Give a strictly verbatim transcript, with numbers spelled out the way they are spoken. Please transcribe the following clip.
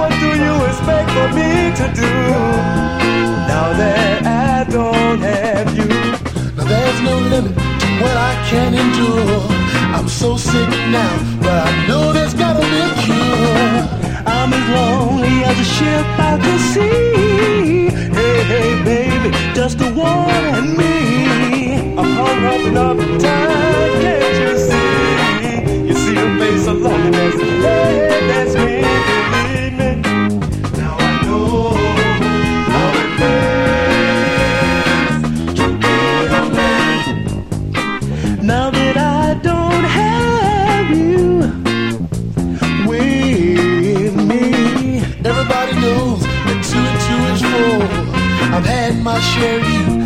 what do you expect for me to do? Now that I don't have you. Now there's no limit to what I can endure. I'm so sick now, but I know there's gotta be a cure. I'm as lonely as a ship out to sea. Hey, hey, baby, just the one and me. I'm hung up enough time, can't you see? You see the face of loneliness, hey, that's me, believe me. Now I know how it feels to be alone. Now that I don't have you with me. Everybody knows that two and two is four. I've had my share of you,